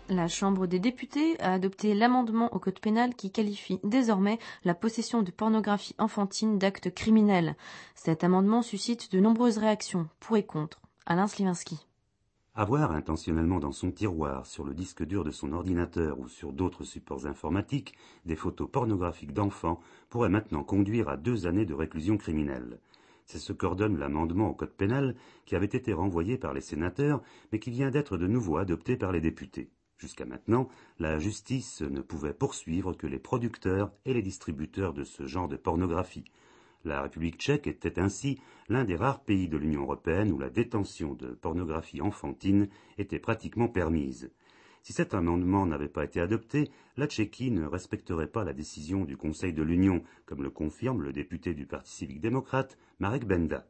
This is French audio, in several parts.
La Chambre des députés a adopté l'amendement au code pénal qui qualifie désormais la possession de pornographie enfantine d'acte criminel. Cet amendement suscite de nombreuses réactions, pour et contre. Alain Sliwinski. Avoir intentionnellement dans son tiroir, sur le disque dur de son ordinateur ou sur d'autres supports informatiques des photos pornographiques d'enfants pourrait maintenant conduire à 2 années de réclusion criminelle. C'est ce qu'ordonne l'amendement au code pénal qui avait été renvoyé par les sénateurs mais qui vient d'être de nouveau adopté par les députés. Jusqu'à maintenant, la justice ne pouvait poursuivre que les producteurs et les distributeurs de ce genre de pornographie. La République tchèque était ainsi l'un des rares pays de l'Union européenne où la détention de pornographie enfantine était pratiquement permise. Si cet amendement n'avait pas été adopté, la Tchéquie ne respecterait pas la décision du Conseil de l'Union, comme le confirme le député du Parti civique démocrate, Marek Benda.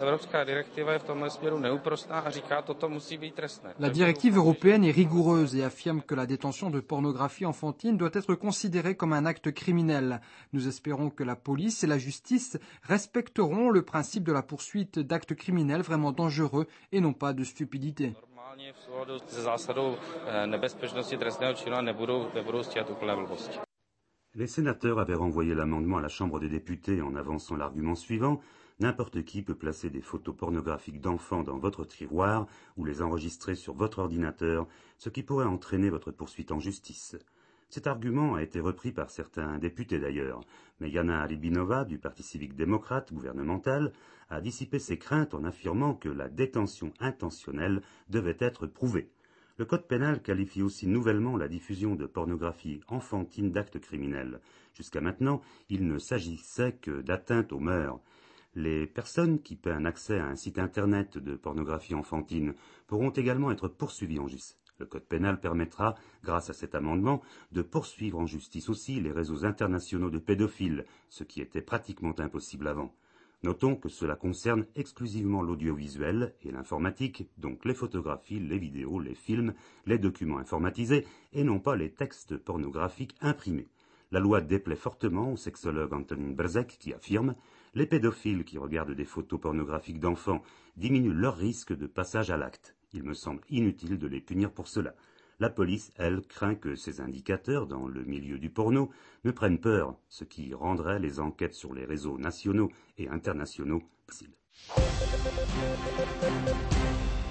La directive européenne est rigoureuse et affirme que la détention de pornographie enfantine doit être considérée comme un acte criminel. Nous espérons que la police et la justice respecteront le principe de la poursuite d'actes criminels vraiment dangereux et non pas de stupidité. Les sénateurs avaient renvoyé l'amendement à la Chambre des députés en avançant l'argument suivant: n'importe qui peut placer des photos pornographiques d'enfants dans votre tiroir ou les enregistrer sur votre ordinateur, ce qui pourrait entraîner votre poursuite en justice. Cet argument a été repris par certains députés d'ailleurs, mais Yana Rybinova, du Parti civique démocrate gouvernemental, a dissipé ses craintes en affirmant que la détention intentionnelle devait être prouvée. Le code pénal qualifie aussi nouvellement la diffusion de pornographie enfantine d'actes criminels. Jusqu'à maintenant, il ne s'agissait que d'atteinte aux mœurs. Les personnes qui paient un accès à un site internet de pornographie enfantine pourront également être poursuivies en justice. Le code pénal permettra, grâce à cet amendement, de poursuivre en justice aussi les réseaux internationaux de pédophiles, ce qui était pratiquement impossible avant. Notons que cela concerne exclusivement l'audiovisuel et l'informatique, donc les photographies, les vidéos, les films, les documents informatisés, et non pas les textes pornographiques imprimés. La loi déplaît fortement au sexologue Antonin Brzek qui affirme « Les pédophiles qui regardent des photos pornographiques d'enfants diminuent leur risque de passage à l'acte. Il me semble inutile de les punir pour cela. » La police, elle, craint que ces indicateurs, dans le milieu du porno, ne prennent peur, ce qui rendrait les enquêtes sur les réseaux nationaux et internationaux possibles.